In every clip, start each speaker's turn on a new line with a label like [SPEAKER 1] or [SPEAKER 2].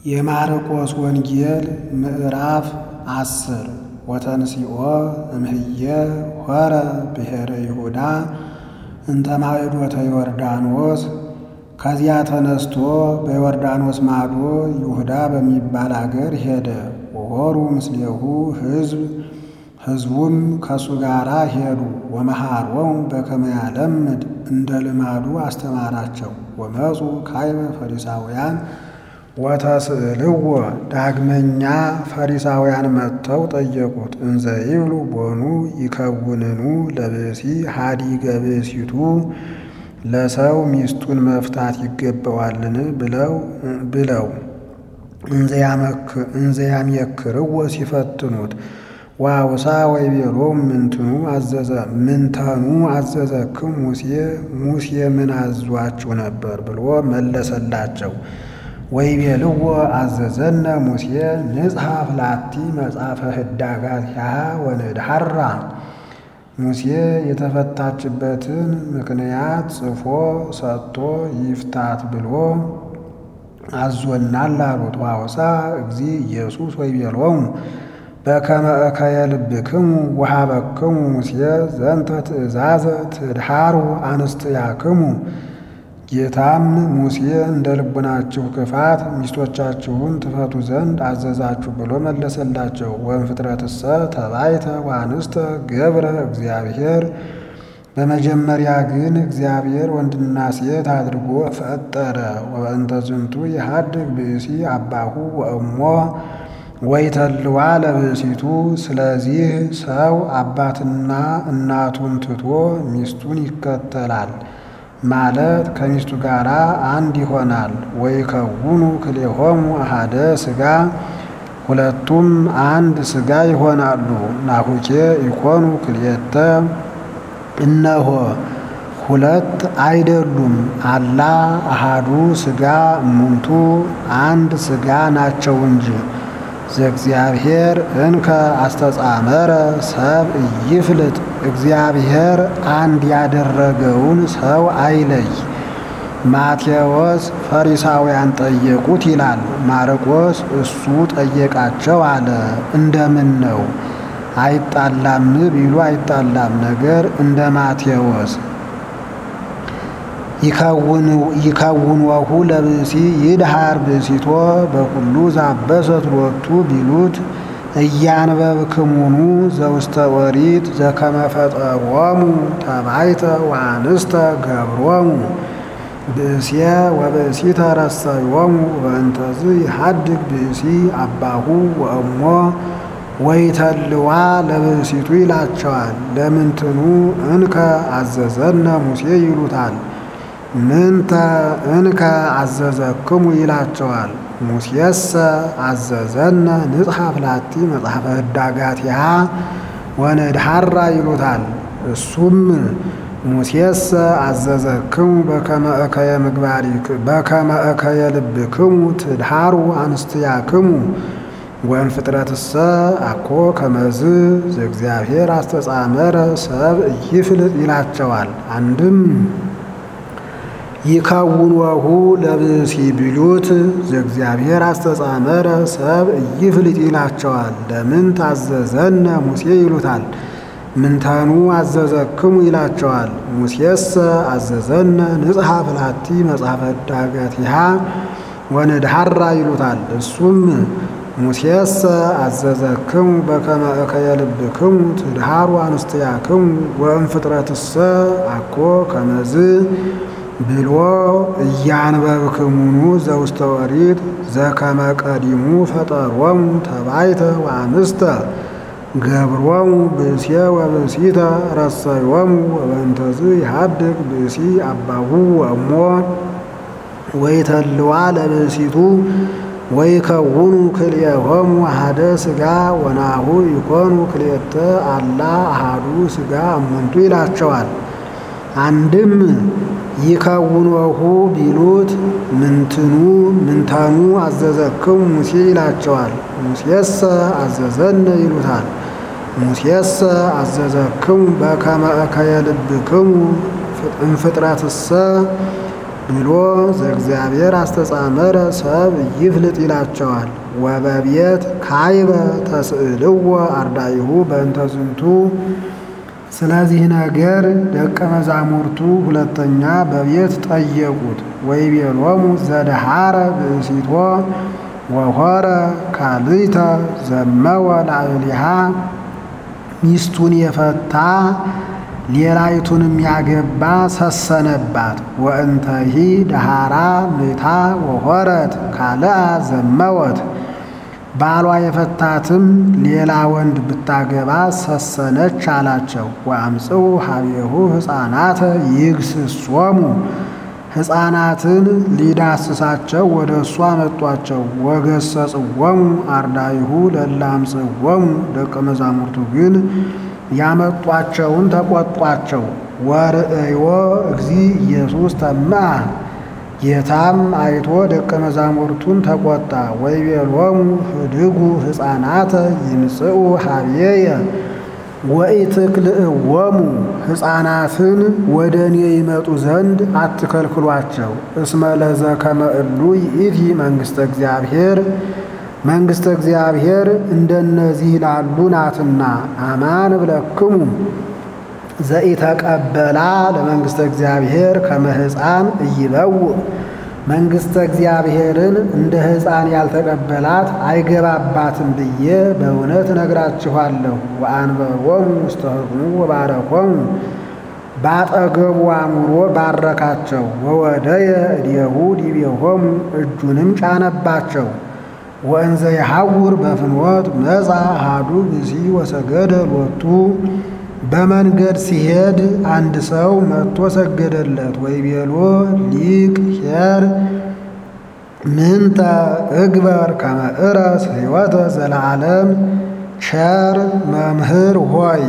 [SPEAKER 1] የማርቆስ ወንጌል ምዕራፍ 10 ወተንሥኦ እምሕየ ሖረ ብሔረ ይሁዳ እንተ ማዕዶተ ዮርዳኖስ። ከዚያ ተነስቶ በዮርዳኖስ ማዶ ይሁዳ በሚባል አገር ሄደ። ወሖሩ ምስሌሁ ሕዝቡም ከሱ ጋር ሄዱ። ወመሃሮሙ በከመ ያለምድ እንደ ልማዱ አስተማራቸው። ወመፁ ካዕበ ፈሪሳውያን ወተስእልዎ። ዳግመኛ ፈሪሳውያን መጥተው ጠየቁት። እንዘ ይብሉ ቦኑ ይከውንኑ ለብእሲ ኀዲገ ብእሲቱ፣ ለሰው ሚስቱን መፍታት ይገባዋልን ብለው እንዘ ያመክርዎ ሲፈትኑት። ወአውሳ ወይቤሎሙ ምንተኑ አዘዘክሙ ሙሴ ምን አዟችሁ ነበር ብሎ መለሰላቸው። ወይቤልዎ አዘዘነ ሙሴ ንጽሐፍ ላቲ መጽሐፈ ህዳጋትሃ ወንድሐራ። ሙሴ የተፈታችበትን ምክንያት ጽፎ ሰጥቶ ይፍታት ብሎ አዞናል አሉት። ወአውሳ እግዚእ ኢየሱስ ወይቤሎሙ በከመ እከየ ልብክሙ ወሀበክሙ ሙሴ ዘንተ ትእዛዘ ትድሐሩ አንስትያክሙ። ጌታም ሙሴ እንደ ልቡናችሁ ክፋት ሚስቶቻችሁን ትፈቱ ዘንድ አዘዛችሁ ብሎ መለሰላቸው። ወእምፍጥረትሰ ተባይተ ወአንስተ ገብረ እግዚአብሔር። በመጀመሪያ ግን እግዚአብሔር ወንድና ሴት አድርጎ ፈጠረ። ወእንተ ዝንቱ ይሐድግ ብእሲ አባሁ ወእሞ ወይተልዋ ለብእሲቱ። ስለዚህ ሰው አባትና እናቱን ትቶ ሚስቱን ይከተላል ማለት ከሚስቱ ጋር አንድ ይሆናል። ወይከውኑ ክልኤሆሙ አሐደ ሥጋ፣ ሁለቱም አንድ ሥጋ ይሆናሉ። ናሁኬ ይኮኑ ክልኤተ፣ እነሆ ሁለት አይደሉም። አላ አሐዱ ሥጋ እሙንቱ፣ አንድ ሥጋ ናቸው እንጂ። ዘእግዚአብሔር እንከ አስተጻመረ ሰብ ኢይፍልጥ፣ እግዚአብሔር አንድ ያደረገውን ሰው አይለይ። ማቴዎስ ፈሪሳውያን ጠየቁት ይላል። ማርቆስ እሱ ጠየቃቸው አለ። እንደምን ነው አይጣላም ቢሉ አይጣላም፣ ነገር እንደ ማቴዎስ። ይከውንወሁ ለብእሲ ይድሐር ብእሲቶ በኩሉ ዛበሰት ሎቱ ቢሉት እያንበብክሙኑ ዘውስተ ኦሪት ዘከመ ፈጠሮሙ ተባይተ ወአንስተ ገብሮሙ። ብእሴ ወብእሲተ ረሰዮሙ በእንተዝ ይሐድግ ብእሲ አባሁ ወእሞ ወይተልዋ ለብእሲቱ ይላቸዋል። ለምንትኑ እንከ አዘዘነ ሙሴ ይሉታል። ምንተ እንከ አዘዘክሙ ይላቸዋል። ሙሴሰ አዘዘነ ንጽሐፍ ላቲ መጽሐፈ ህዳጋትሃ ወንድሐራ ይሉታል። እሱም ሙሴሰ አዘዘክሙ በከመ እከየ ልብክሙ ትድሐሩ አንስትያክሙ ወእምፍጥረትሰ አኮ ከመዝ ዘእግዚአብሔር አስተጻመረ ሰብ ኢይፍልጥ ይላቸዋል። አንድም ይከውንወሁ ለብእሲ ቢሉት ዘእግዚአብሔር አስተጻመረ ሰብ ኢይፍልጥ ይላቸዋል። ለምን ታዘዘነ ሙሴ ይሉታል። ምንተኑ አዘዘክሙ ይላቸዋል። ሙሴሰ አዘዘነ ንጽሐፍ ላቲ መጽሐፈ ህዳጋትሃ ወንድሐራ ይሉታል። እሱም ሙሴሰ አዘዘክሙ በከመ እከየ ልብክሙ ትድሐሩ አንስትያክሙ ወእምፍጥረትሰ አኮ ከመዝ ብሎ እያንበብክሙኑ ዘውስተ ኦሪት ዘከመ ቀዲሙ ፈጠሮሙ ተባይተ ወአንስተ ገብሮሙ ብእሴ ወብእሲተ ረሰዮሙ ወበእንተዝ ይሐድግ ብእሲ አባሁ ወእሞ ወይተልዋ ለብእሲቱ ወይከውኑ ክልኤሆሙ አሐደ ሥጋ ወናሁ ይኮኑ ክልኤተ አላ አሐዱ ሥጋ እሙንቱ ይላቸዋል። አንድም ይከውንወሁ ቢሉት ምንተኑ አዘዘክሙ ሙሴ ይላቸዋል። ሙሴሰ አዘዘነ ይሉታል። ሙሴሰ አዘዘክሙ በከመ እከየ ልብክሙ እምፍጥረትሰ ብሎ ዘእግዚአብሔር አስተጻመረ ሰብ ይፍልጥ ይላቸዋል። ወበቤት ካይበ ተስእልዎ አርዳኢሁ በእንተ ዝንቱ። ስለዚህ ነገር ደቀ መዛሙርቱ ሁለተኛ በቤት ጠየቁት። ወይቤሎሙ ዘደሃረ ብእሲቶ ወሖረ ካልእተ ዘመወ ላዕሌሃ። ሚስቱን የፈታ ሌላይቱንም ያገባ ሰሰነባት። ወእንተሂ ደሃራ ምታ ወሖረት ካልአ ዘመወት። ባሏ የፈታትም ሌላ ወንድ ብታገባ ሰሰነች አላቸው። ወአምጽኡ ሀቤሁ ሕፃናተ ይግስጾሙ። ሕፃናትን ሊዳስሳቸው ወደ እሱ አመጧቸው። ወገሰጽዎሙ አርዳኢሁ ለእለ አምጽእዎሙ። ደቀ መዛሙርቱ ግን ያመጧቸውን ተቆጧቸው። ወርእዮ እግዚእ ኢየሱስ ተመአ። ጌታም አይቶ ደቀ መዛሙርቱን ተቆጣ። ወይቤሎሙ ህድጉ ሕፃናተ ይምጽኡ ሀቤየ ወኢትክልእዎሙ። ሕፃናትን ወደ እኔ ይመጡ ዘንድ አትከልክሏቸው። እስመ ለዘከመ እሉ ይእቲ መንግሥተ እግዚአብሔር። መንግሥተ እግዚአብሔር እንደነዚህ ላሉ ናትና። አማን እብለክሙ ዘኢተቀበላ ለመንግሥተ እግዚአብሔር ከመ ሕፃን ኢይበውእ። መንግሥተ እግዚአብሔርን እንደ ሕፃን ያልተቀበላት አይገባባትም ብዬ በእውነት እነግራችኋለሁ። ወአንበቦሙ ውስተ ሕቅኑ ወባረኮሙ። ባጠገቡ አኑሮ ባረካቸው። ወወደየ እዴሁ ዲቤሆሙ። እጁንም ጫነባቸው። ወእንዘ ይሐውር በፍኖት መጻ አሐዱ ብእሲ ወሰገደ ሎቱ። በመንገድ ሲሄድ አንድ ሰው መጥቶ ሰገደለት። ወይቤሎ ሊቅ ኄር ምንተ እግበር ከመ እረስ ሕይወተ ዘለዓለም። ቸር መምህር ሆይ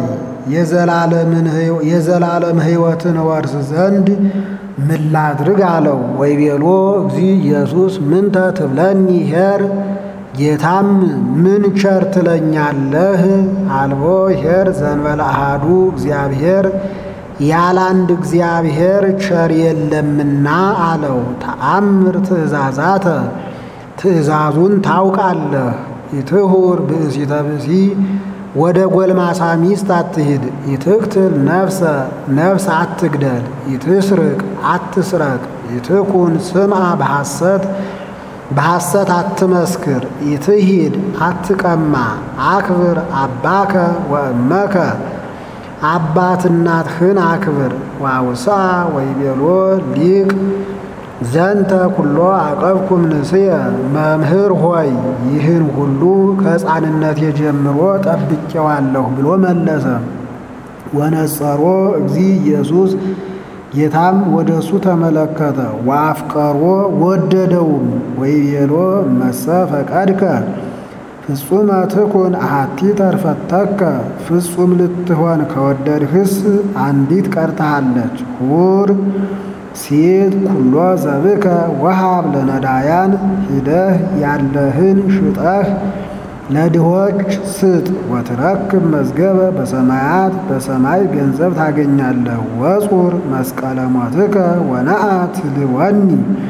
[SPEAKER 1] የዘላለም ሕይወትን ወርስ ዘንድ ምን ላድርግ አለው። ወይቤሎ እግዚእ ኢየሱስ ምንተ ትብለኒ ኄር። ጌታም ምን ቸር ትለኛለህ? አልቦ ኄር ዘእንበለ አሐዱ እግዚአብሔር። ያለ አንድ እግዚአብሔር ቸር የለምና አለው። ተአምር ትእዛዛተ። ትእዛዙን ታውቃለህ። ኢትሁር ብእሲተ ብእሲ። ወደ ጎልማሳ ሚስት አትሂድ። ኢትቅትል ነፍሰ። ነፍስ አትግደል። ኢትስርቅ አትስረቅ። ኢትኩን ስምዐ በሐሰት። በሐሰት አትመስክር። ኢትሂድ አትቀማ። አክብር አባከ ወእመከ። አባት እናትህን አክብር። ወአውስአ ወይቤሎ ሊቅ ዘንተ ኩሎ አቀብኩም ንስየ። መምህር ሆይ ይህን ሁሉ ከሕፃንነቴ ጀምሮ ጠብቄዋለሁ ብሎ መለሰ። ወነጸሮ እግዚእ ኢየሱስ። ጌታም ወደ እሱ ተመለከተ። ወአፍቀሮ ወደደውም። ወይቤሎ እመሰ ፈቀድከ ፍጹመ ትኩን አሐቲ ተርፈተከ። ፍጹም ልትሆን ከወደድህስ አንዲት ቀርታሃለች። ሁር ሲት ኩሎ ዘብከ ወሃብ ለነዳያን። ሂደህ ያለህን ሽጠህ ለድሆች ስጥ። ወትረክብ መዝገበ በሰማያት። በሰማይ ገንዘብ ታገኛለህ። ወጹር መስቀለ ሞትከ ወነአ ትልወኒ።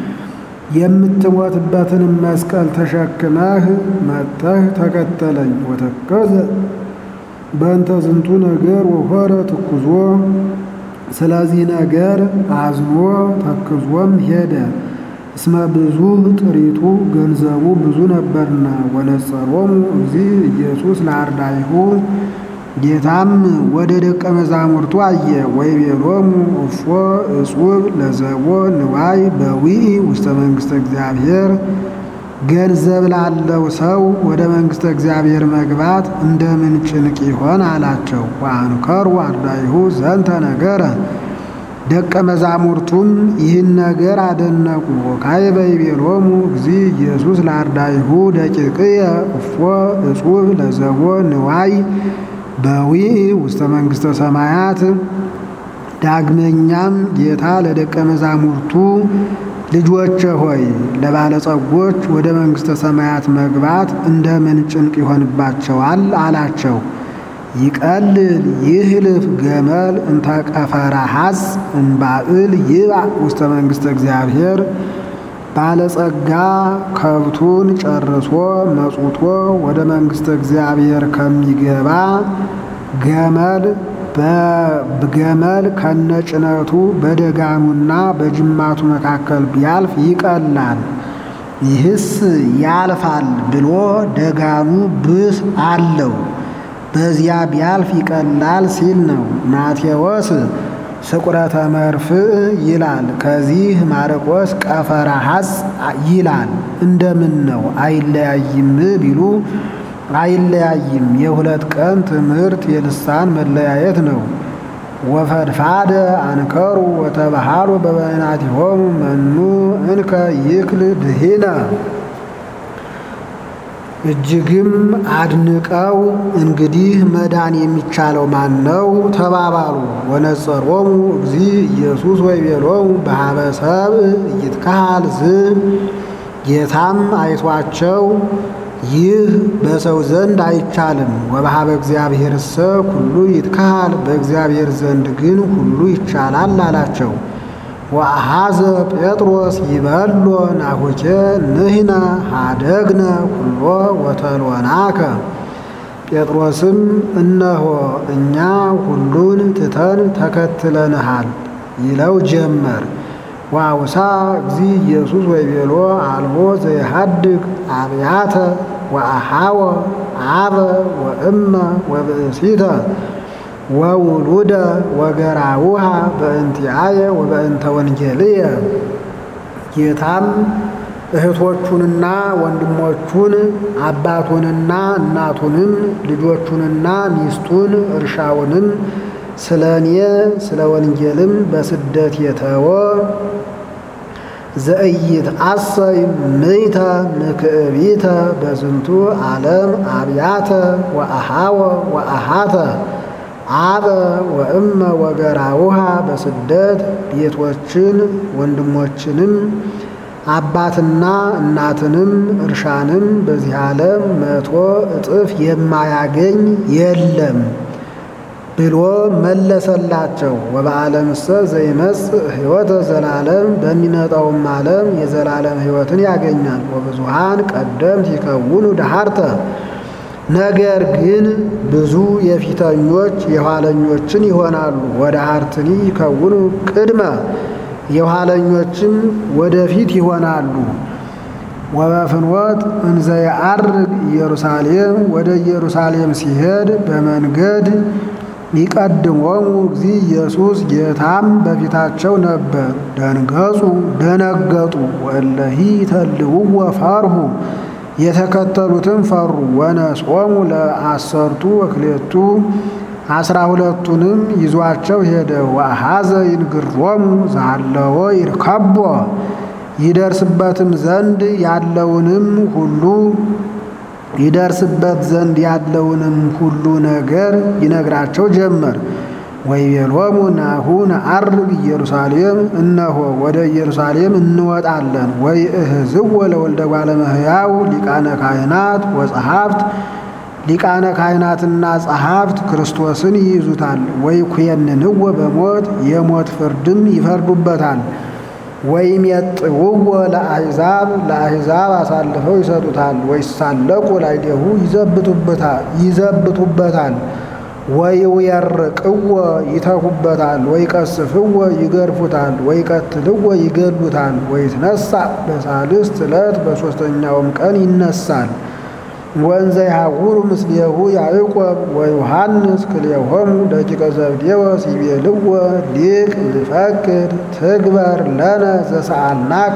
[SPEAKER 1] የምትሞትበትንም መስቀል ተሸክመህ መጥተህ ተከተለኝ። ወተከዘ በእንተ ዝንቱ ነገር ወሖረ ትኩዞ። ስለዚህ ነገር አዝኖ ተክዞም ሄደ። እስመ ብዙ ጥሪቱ ገንዘቡ ብዙ ነበርና። ወነጸሮሙ እግዚእ ኢየሱስ ለአርዳኢሁ። ጌታም ወደ ደቀ መዛሙርቱ አየ። ወይቤሎሙ እፎ እጹብ ለዘቦ ንዋይ በዊኢ ውስተ መንግሥተ እግዚአብሔር። ገንዘብ ላለው ሰው ወደ መንግሥተ እግዚአብሔር መግባት እንደምን ጭንቅ ይሆን አላቸው። ወአንከሩ አርዳኢሁ ዘንተ ነገረ። ደቀ መዛሙርቱም ይህን ነገር አደነቁ። ወካዕበ ይቤሎሙ እግዚእ ኢየሱስ ለአርዳኢሁ ደቂቅየ እፎ እጹብ ለዘቦ ንዋይ በዊኢ ውስተ መንግሥተ ሰማያት። ዳግመኛም ጌታ ለደቀ መዛሙርቱ ልጆቼ ሆይ ለባለጸጎች ወደ መንግሥተ ሰማያት መግባት እንደምን ጭንቅ ይሆንባቸዋል አላቸው። ይቀልል ይህልፍ ገመል እንተ ቀፈረ ሐጽ እምባእል ይብአ ውስተ መንግሥተ እግዚአብሔር። ባለጸጋ ከብቱን ጨርሶ መጽውቶ ወደ መንግሥተ እግዚአብሔር ከሚገባ ገመል ከነጭነቱ በደጋኑና በጅማቱ መካከል ቢያልፍ ይቀላል። ይህስ ያልፋል ብሎ ደጋኑ ብስ አለው፣ በዚያ ቢያልፍ ይቀላል ሲል ነው። ማቴዎስ ስቁረተ መርፍእ ይላል፣ ከዚህ ማርቆስ ቀፈረ ሐጽ ይላል። እንደምን ነው አይለያይም ቢሉ አይለያይም። የሁለት ቀን ትምህርት የልሳን መለያየት ነው። ወፈድፋደ አንከሩ ወተባሃሉ በበይናቲሆሙ መኑ እንከ ይክል ድኂነ። እጅግም አድንቀው እንግዲህ መዳን የሚቻለው ማን ነው ተባባሉ። ወነጸሮሙ እግዚእ ኢየሱስ ወይቤሎሙ በኀበ ሰብእ ኢይትከሃል ዝህ። ጌታም አይቷቸው ይህ በሰው ዘንድ አይቻልም፣ ወበኀበ እግዚአብሔርሰ ኩሉ ይትከሃል፣ በእግዚአብሔር ዘንድ ግን ሁሉ ይቻላል አላቸው። ወአኀዘ ጴጥሮስ ይበሎ ናሁኬ ንሕነ ኀደግነ ኩሎ ወተሎናከ። ጴጥሮስም እነሆ እኛ ሁሉን ትተን ተከትለንሃል ይለው ጀመር። ወአውሳ እግዚእ ኢየሱስ ወይቤሎ አልቦ ዘይሃድግ አብያተ ወአኀወ አበ ወእመ ወብእሲተ ወውሉደ ወገራውሃ በእንቲአየ ወበእንተ ወንጌልየ። ጌታም እህቶቹንና ወንድሞቹን አባቱንና እናቱንም ልጆቹንና ሚስቱን እርሻውንም ስለ እኔ ስለ ወንጌልም በስደት የተወ ዘኢይትአሰይ ምይተ ምክዕቢተ በዝንቱ ዓለም አብያተ ወአኀወ ወአኀተ አበ ወእመ ወገራውሃ በስደት ቤቶችን ወንድሞችንም አባትና እናትንም እርሻንም በዚህ ዓለም 100 እጥፍ የማያገኝ የለም ብሎ መለሰላቸው። ወበዓለምሰ ዘይመጽእ ሕይወተ ዘላለም፣ በሚመጣውም ዓለም የዘላለም ሕይወትን ያገኛል። ወብዙሃን ቀደምት ይከውኑ ደኃርተ፣ ነገር ግን ብዙ የፊተኞች የኋለኞችን ይሆናሉ። ወደኃርትኒ ይከውኑ ቅድመ፣ የኋለኞችም ወደፊት ይሆናሉ። ወበፍኖት እንዘ የዐርግ ኢየሩሳሌም፣ ወደ ኢየሩሳሌም ሲሄድ በመንገድ ይቀድሞሙ እግዚእ ኢየሱስ፣ ጌታም በፊታቸው ነበር። ደነገጡ። ወእለሂ ተልውወ ፈርሁ፣ የተከተሉትም ፈሩ። ወነጾሙ ለአሰርቱ ወክሌቱ፣ 12ቱንም ይዟቸው ሄደ። ወአኀዘ ይንግሮሙ ዘሃለወ ይርከቦ፣ ይደርስበት ዘንድ ያለውንም ሁሉ ነገር ይነግራቸው ጀመር። ወይቤሎሙ ናሁ ነዐርግ ኢየሩሳሌም፣ እነሆ ወደ ኢየሩሳሌም እንወጣለን። ወይእህዝዎ ለወልደ እጓለ እመሕያው ሊቃነ ካህናት ወጸሐፍት፣ ሊቃነ ካህናትና ጸሐፍት ክርስቶስን ይይዙታል። ወይኩነንዎ በሞት፣ የሞት ፍርድም ይፈርዱበታል። ወይሜጥውዎ ለአሕዛብ አሳልፈው ይሰጡታል። ወይሳለቁ ላዕሌሁ ይዘብቱበታል። ወይውየርቅዎ ይተፉበታል። ወይቀስፍዎ ይገርፉታል። ወይቀትልዎ ይገድሉታል። ወይትነሣእ በሳልስት ዕለት፣ በሦስተኛውም ቀን ይነሳል። ወእንዘ ይሐውሩ ምስሌሁ ያዕቆብ ወዮሐንስ ክልኤሆሙ ደቂቀ ዘብዴዎስ ይቤልዎ ሊቅ ንፈቅድ ትግበር ለነ ዘሰአልናከ።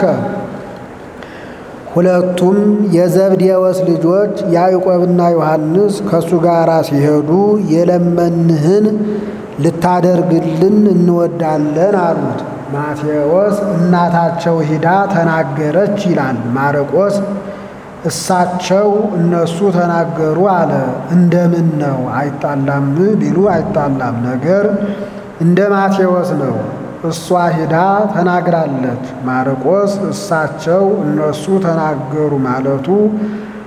[SPEAKER 1] ሁለቱም የዘብዴዎስ ልጆች ያዕቆብና ዮሐንስ ከእሱ ጋር ሲሄዱ የለመንህን ልታደርግልን እንወዳለን አሉት። ማቴዎስ እናታቸው ሂዳ ተናገረች ይላል። ማርቆስ እሳቸው እነሱ ተናገሩ አለ። እንደምን ነው አይጣላም ቢሉ አይጣላም፣ ነገር እንደ ማቴዎስ ነው። እሷ ሂዳ ተናግራለች። ማርቆስ እሳቸው እነሱ ተናገሩ ማለቱ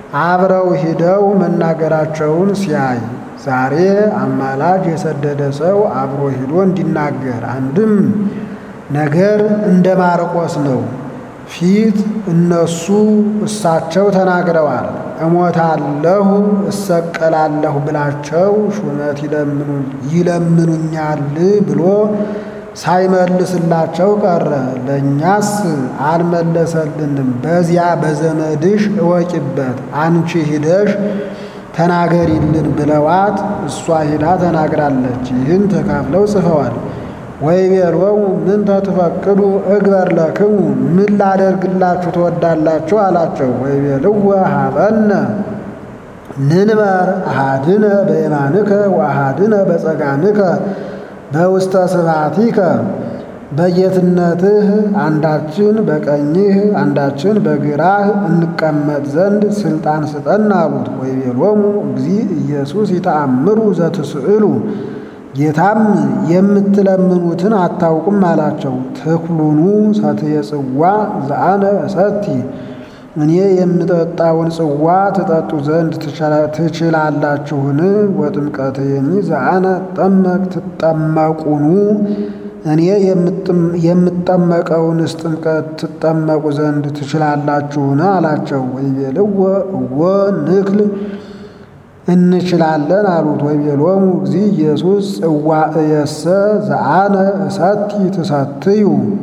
[SPEAKER 1] አብረው ሂደው መናገራቸውን ሲያይ ዛሬ አማላጅ የሰደደ ሰው አብሮ ሂዶ እንዲናገር አንድም ነገር እንደ ማርቆስ ነው። ፊት እነሱ እሳቸው ተናግረዋል። እሞታለሁ እሰቀላለሁ ብላቸው ሹመት ይለምኑኛል ብሎ ሳይመልስላቸው ቀረ። ለእኛስ አልመለሰልንም። በዚያ በዘመድሽ እወቂበት አንቺ ሂደሽ ተናገሪልን ብለዋት እሷ ሂዳ ተናግራለች። ይህን ተካፍለው ጽፈዋል። ወይቤሎሙ ምንተ ትፈቅዱ እግበር ለክሙ ምን ላደርግላችሁ ትወዳላችሁ አላቸው። ወይቤልዎ ሀበነ ንንበር አሃድነ በየማንከ ወአሃድነ በጸጋንከ በውስተ ስብሐቲከ በጌትነትህ አንዳችን በቀኝህ አንዳችን በግራህ እንቀመጥ ዘንድ ስልጣን ስጠን አሉት። ወይቤሎሙ እግዚእ ኢየሱስ ይተአምሩ ዘትስእሉ ጌታም የምትለምኑትን አታውቁም አላቸው። ትኩሉኑ ሰትየ ጽዋ ዘአነ እሰቲ እኔ የምጠጣውን ጽዋ ትጠጡ ዘንድ ትችላላችሁን? ወጥምቀትየኒ ዘአነ እጠመቅ ትጠመቁኑ እኔ የምጠመቀውንስ ጥምቀት ትጠመቁ ዘንድ ትችላላችሁን? አላቸው። ወይቤልዎ እወ ንክል እንችላለን አሉት። ወይቤሎሙ እግዚእ ኢየሱስ ጽዋእየሰ ዘአነ እሰቲ ትሰትዩ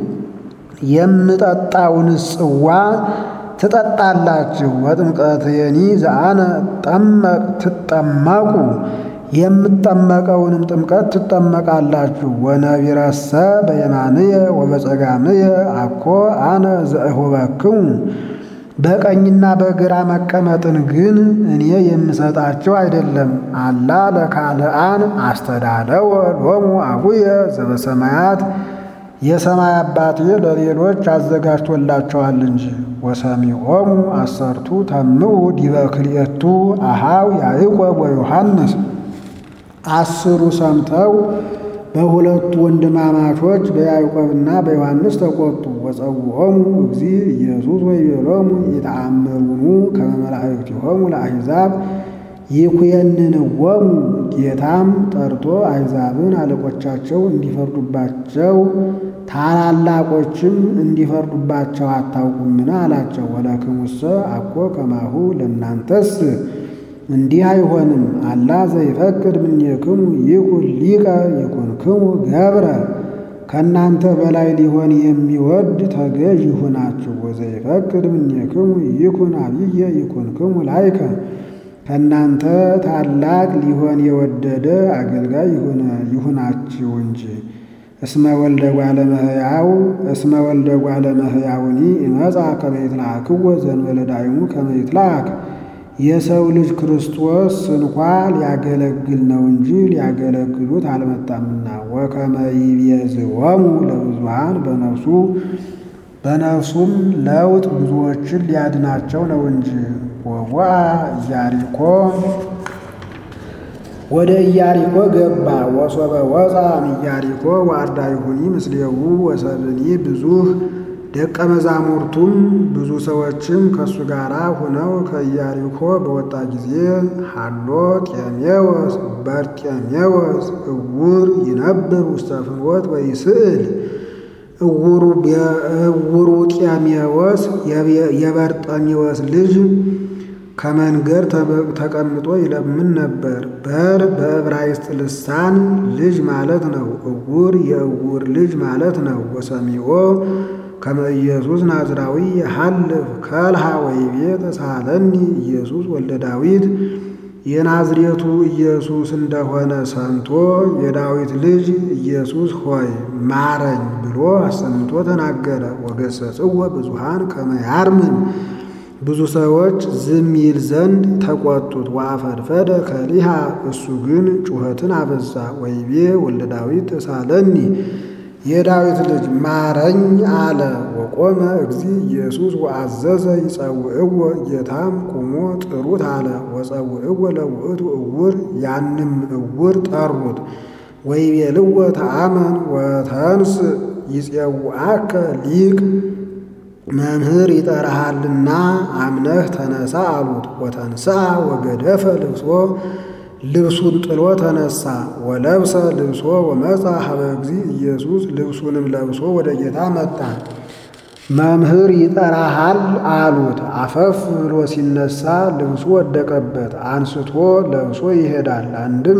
[SPEAKER 1] የምጠጣውንስ ጽዋ ትጠጣላችሁ። ወጥምቀትየኒ ዘአነ እጠመቅ ትጠመቁ የምጠመቀውንም ጥምቀት ትጠመቃላችሁ። ወነቢረሰ በየማንየ ወበጸጋምየ አኮ አነ ዘእሁበክሙ በቀኝና በግራ መቀመጥን ግን እኔ የምሰጣቸው አይደለም። አላ ለካልአን አስተዳለወ ሎሙ አቡየ ዘበሰማያት የሰማይ አባቴ ለሌሎች አዘጋጅቶላቸዋል እንጂ። ወሰሚዖሙ አሰርቱ ተምኡ ዲበ ክልኤቱ አሃው ያዕቆብ ወዮሐንስ አስሩ ሰምተው በሁለቱ ወንድማማቾች በያዕቆብና በዮሐንስ ተቆጡ። ወጸውዖሙ እግዚእ ኢየሱስ ወይቤሎሙ ይተአምሩኑ ከመ መላእክቲሆሙ ለአሕዛብ ይኩየንንዎሙ ጌታም ጠርቶ አሕዛብን አለቆቻቸው እንዲፈርዱባቸው ታላላቆችም እንዲፈርዱባቸው አታውቁምን? አላቸው። ወለክሙሰ አኮ ከማሁ ለእናንተስ እንዲህ አይሆንም። አላ ዘይፈቅድ እምኔክሙ ይኩን ሊቀ ይኩንክሙ ገብረ ከእናንተ በላይ ሊሆን የሚወድ ተገዥ ይሁናችሁ። ወዘይፈቅድ እምኔክሙ ይኩን አብየ ይኩንክሙ ላይከ ከእናንተ ታላቅ ሊሆን የወደደ አገልጋይ ይሁናችሁ እንጂ። እስመ ወልደ እጓለ እመሕያው እስመ ወልደ እጓለ እመሕያውኒ ይመጻ ከመ ይትለአክዎ ዘእንበለ ዳይሙ ከመ ይትለአክ የሰው ልጅ ክርስቶስ እንኳ ሊያገለግል ነው እንጂ ሊያገለግሉት አልመጣምና። ወከመ ይቤዝዎሙ ለብዙኃን በነፍሱም ለውጥ ብዙዎችን ሊያድናቸው ነው እንጂ። ወወአ ኢያሪኮ ወደ ኢያሪኮ ገባ። ወሶበ ወፃ እምኢያሪኮ ወአርዳኢሁኒ ምስሌሁ ወሰብእኒ ብዙኅ ደቀ መዛሙርቱም ብዙ ሰዎችም ከእሱ ጋር ሆነው ከኢያሪኮ በወጣ ጊዜ ሀሎ ጤሜዎስ በርጤሜዎስ እውር ይነብር ውስተ ፍኖት ወይስእል እውሩ ጤሜዎስ የበርጤሜዎስ ልጅ ከመንገድ ተቀምጦ ይለምን ነበር። በር በዕብራይስጥ ልሳን ልጅ ማለት ነው። እውር የእውር ልጅ ማለት ነው። ወሰሚዖ ከመ ኢየሱስ ናዝራዊ የሐልፍ ከልሃ ወይቤ ተሳለኒ ኢየሱስ ወልደ ዳዊት የናዝሬቱ ኢየሱስ እንደሆነ ሰምቶ የዳዊት ልጅ ኢየሱስ ሆይ ማረኝ ብሎ አሰምቶ ተናገረ። ወገሰጽዎ ብዙኃን ከመ ያርምም ብዙ ሰዎች ዝም ይል ዘንድ ተቆጡት። ወአፈድፈደ ከሊሃ እሱ ግን ጩኸትን አበዛ። ወይቤ ወልደ ዳዊት ተሳለኒ የዳዊት ልጅ ማረኝ አለ። ወቆመ እግዚእ ኢየሱስ ወአዘዘ ይጸውዕዎ ጌታም ቁሞ ጥሩት አለ። ወጸውዕዎ ለውእቱ እውር ያንም እውር ጠሩት። ወይቤልዎ ተአመን ወተንስ ይጼውዓከ ሊቅ መምህር ይጠራሃልና አምነህ ተነሳ አሉት። ወተንሥአ ወገደፈ ልብሶ ልብሱን ጥሎ ተነሳ። ወለብሰ ልብሶ ወመጻ ሀበ እግዚእ ኢየሱስ ልብሱንም ለብሶ ወደ ጌታ መጣ። መምህር ይጠራሃል አሉት። አፈፍ ብሎ ሲነሳ ልብሱ ወደቀበት። አንስቶ ለብሶ ይሄዳል። አንድም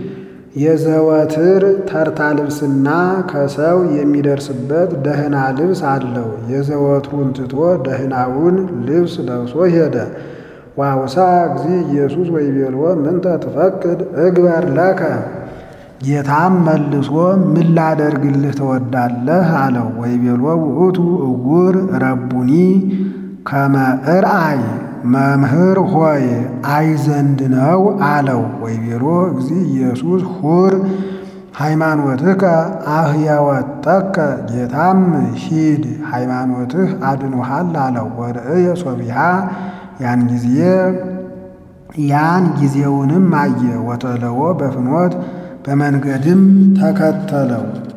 [SPEAKER 1] የዘወትር ተርታ ልብስና ከሰው የሚደርስበት ደህና ልብስ አለው። የዘወትሩን ትቶ ደህናውን ልብስ ለብሶ ሄደ። ዋውሳ እግዚእ ኢየሱስ ወይቤልዎ ምንተ ትፈቅድ እግበር ለከ። ጌታም መልሶ ምን ላደርግልህ ትወዳለህ አለው። ወይቤልዎ ውእቱ እውር ረቡኒ ከመ እርአይ መምህር ሆይ አይ ዘንድ ነው አለው። ወይቤልዎ እግዚእ ኢየሱስ ሁር ሃይማኖትከ አህያወጠከ ጌታም ሂድ ሃይማኖትህ አድኖሃል አለው። ወርእየ ሶቢሃ ያን ጊዜውንም አየ። ወተለዎ በፍኖት በመንገድም ተከተለው።